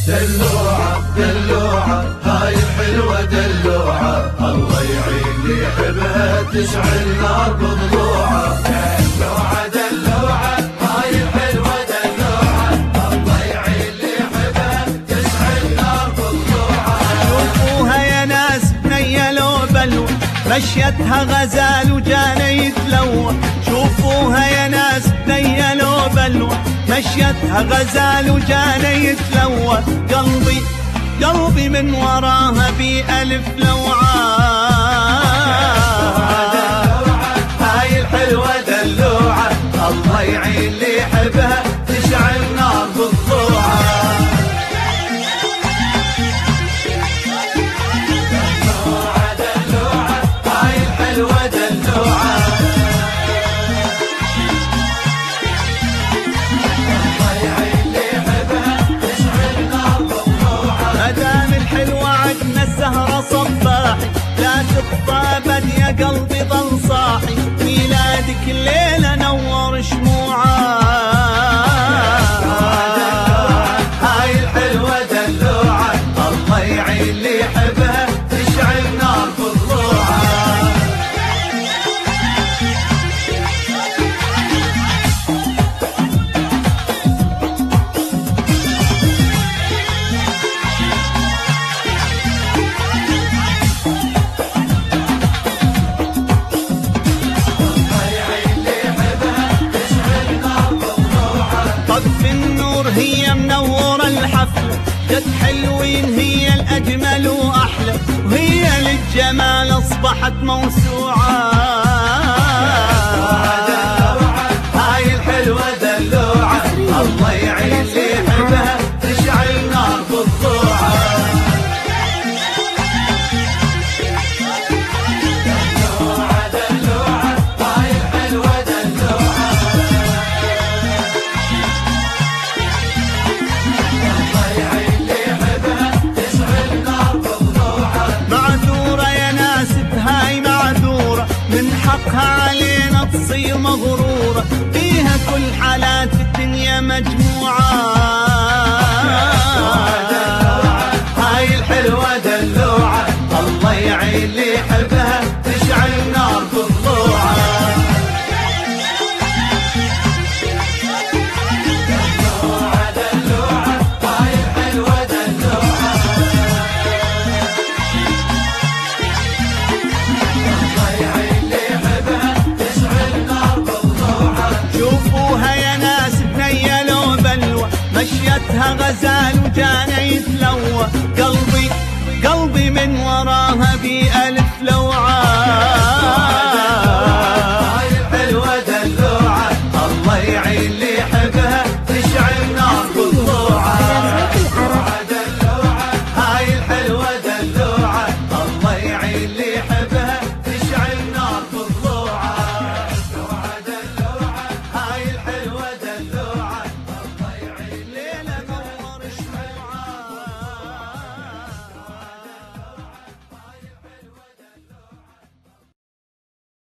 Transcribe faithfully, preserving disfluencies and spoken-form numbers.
دلوعة دلوعة هاي الحلوة دلوعة، الله يعين اللي يحبها تشعل نار بضلوعة. دلوعة دلوعة هاي الحلوة دلوعة، الله يعين اللي يحبها تشعل نار بضلوعة. شوفوها يا ناس بنية لو بلوى، مشيتها غزال وجانا يتلوى. شوفوها يا ناس بنية لو بلوى، مشيتها غزال وجانا يتلوى. قلبي قلبي من وراها بألف لوعة. هاي الحلوة دلوعة، الله يعين اللي يحبها تشعل نار بالضوعة. دلوعة دلوعة هاي الحلوة دلوعة، الله يعين اللي يحبها تشعل نار بالضوعة. مدام الحلوة عدنا السهرة صباحي، لا تخفى ابد يا قلبي ظل صاحي. ميلادك الليلة نور شموعه. هاي الحلوة دلوعة، الله يعين اللي يحبها تشعل نار بالضوعة. طف النور هي منورة الحفلة، جد حلوين هي الأجمل وأحلى، وهي للجمال أصبحت موسوعة. هاي الحلوة دلوعة، الله يعين اللي يحبها تشعل نار بالضوعة. دلوعة دلوعة هاي الحلوة دلوعة، الله يعين اللي يحبها تشعل نار بالضوعة. معذورة يا ناس بهاي معذورة، من حقها علينا تصير مغرورة، فيها كل حالات الدنيا مجموعة. هاي الحلوة دلوعة، الله يعين اللي يحبها تشعل نار بالضوعة. دلوعة دلوعة هاي الحلوة دلوعة، الله يعين اللي يحبها تشعل نار بالضوعة. شوفوها يا ناس بنية لو بلوى، مشيتها غزال وجانا يتلوى. قلبي قلبي من وراها بألف لوعة.